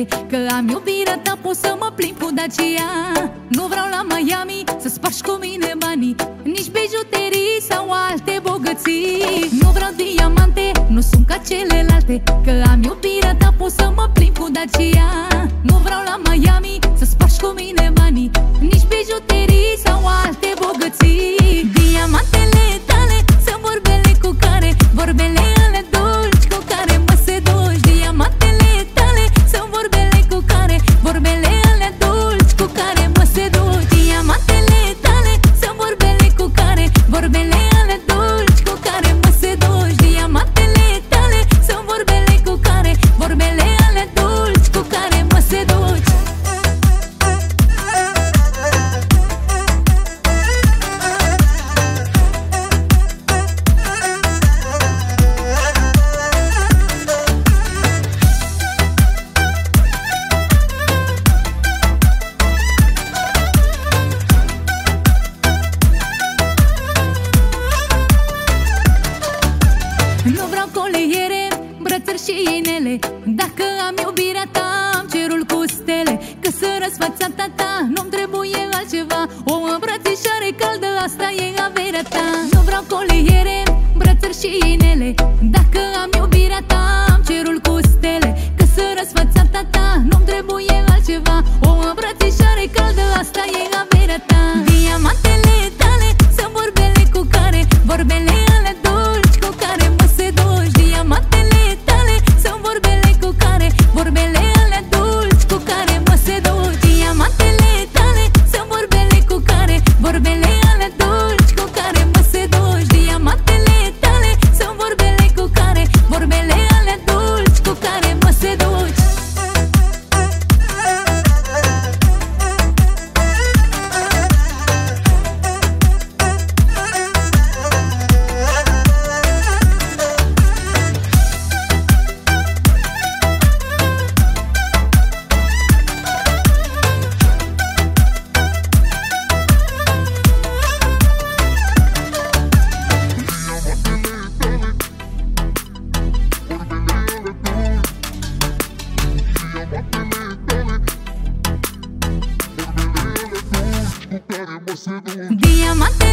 că am iubirea ta, pot să mă plimb cu Dacia. Nu vreau la Miami să spargi cu mine banii, nici bijuterii sau alte bogății. Nu vreau diamante, nu sunt ca celelalte, că am iubirea ta, pot să mă plimb cu Dacia. Nu vreau la Miami să spargi cu mine banii, nici bijuterii sau alte bogății. Diamantele tale sunt vorbele cu care, vorbele ale dulci cu care mă seduci. Diamantele tale sunt vorbele cu care, vorbele ale dulci cu care mă seduci. Diamantele tale sunt vorbele cu care, vorbele ale dulci cu care mă seduci. Diamantele tale sunt vorbele cu care, vorbele ale dulci cu care mă seduci. Nu vreau coleiere, brățări și inele, dacă am iubirea ta, am cerul cu stele. Că să răsfața ta, nu-mi trebuie altceva, o îmbrățișare caldă, asta e averea ta. Nu vreau coleiere, brățări și inele, dacă am iubirea ta, am cerul cu stele. Că să răsfața ta, nu-mi trebuie altceva, o îmbrățișare caldă, asta e averea ta. Diamantele tale sunt vorbele cu care, vorbele ale dulci cu care mă seduci. Diamantele tale sunt vorbele cu care, vorbele ale dulci cu care mă seduci. Diamantele tale sunt vorbele cu care, vorbele ale dulci cu care mă seduci. Diamantele tale sunt vorbele cu care, vorbele ale dulci cu care mă seduci. Diamante